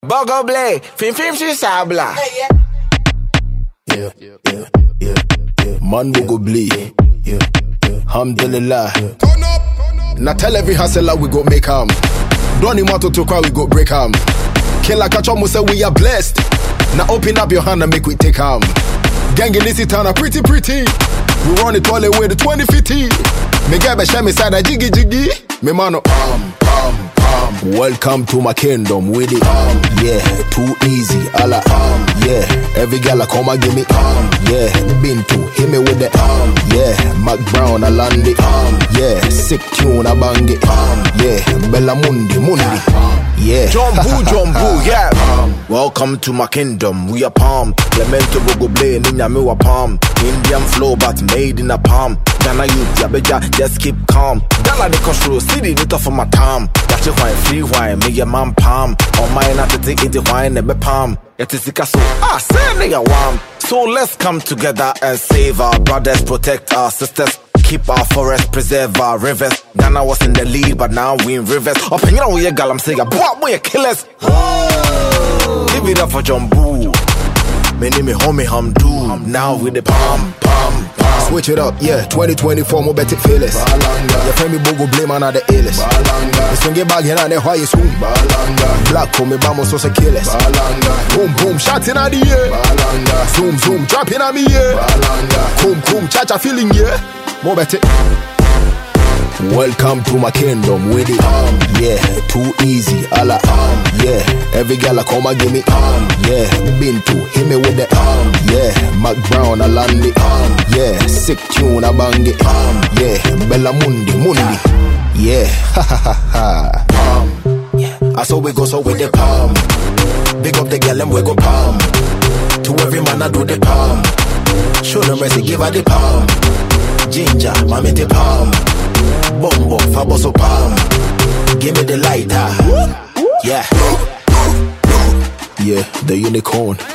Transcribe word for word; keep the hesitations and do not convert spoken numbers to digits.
Bogo Blay, Fim Fim Shisabla. Yeah, yeah, yeah, yeah, yeah. Man Bogo Blay. Yeah, yeah. Alhamdulillah. Now tell every hustler we go make ham. Don't need to to cry, we go break ham. Killer catch almost say we are blessed. Now open up your hand and make we take ham. Gang in this town are pretty pretty. We run it all the way to twenty fifty. Me get be share me side a jiggy jiggy. Me mano um um um. Welcome to my kingdom with it um yeah too easy alla um yeah every gal I come and give me um yeah been to hit me with the um yeah Mac Brown I land it um yeah sick tune I bang it um yeah Bella Mundi Mundi yeah Jumbo Jumbo yeah um, welcome to my kingdom we are palm Clemento Bogo Blay Ninya me wa palm Indian flow but made in a palm Ghana youth ya beja just keep calm Dala the control city nito for my time That's your wine free wine me your man palm on my not to take it wine never palm it is the so ah say nigga wam so let's come together and save our brothers protect our sisters keep our forests, preserve our rivers. Ghana was in the lead, but now we in rivers. Up and you know we a gal, I'm saying, boy, we a killers. Oh. Give it up for Jumbo. Me name me homie Hamdu. Now with the palm, palm, palm. Switch it up, yeah. twenty twenty-four, more better fearless. Your friend me Bogo Blay man are the illest. We swing it back here and there, why you swoon? Black call me bamos so killers. Boom, boom, shots in the air. Zoom, zoom, dropping on me, yeah. Boom, boom, cha-cha feeling, yeah. More better. Welcome to my kingdom with it um yeah too easy alla um yeah every gal I come and give me um yeah been to hit me with the um yeah Mac Brown I land it um yeah sick tune I bang it um yeah Bella Mundi Mundi yeah ha ha ha ha um yeah I saw we go so with the palm big up the gal and we go palm to every man I do the palm show them mercy give her the palm ginger mommy the palm Bombo, faboso palm. Give me the lighter. Yeah. Yeah, the unicorn.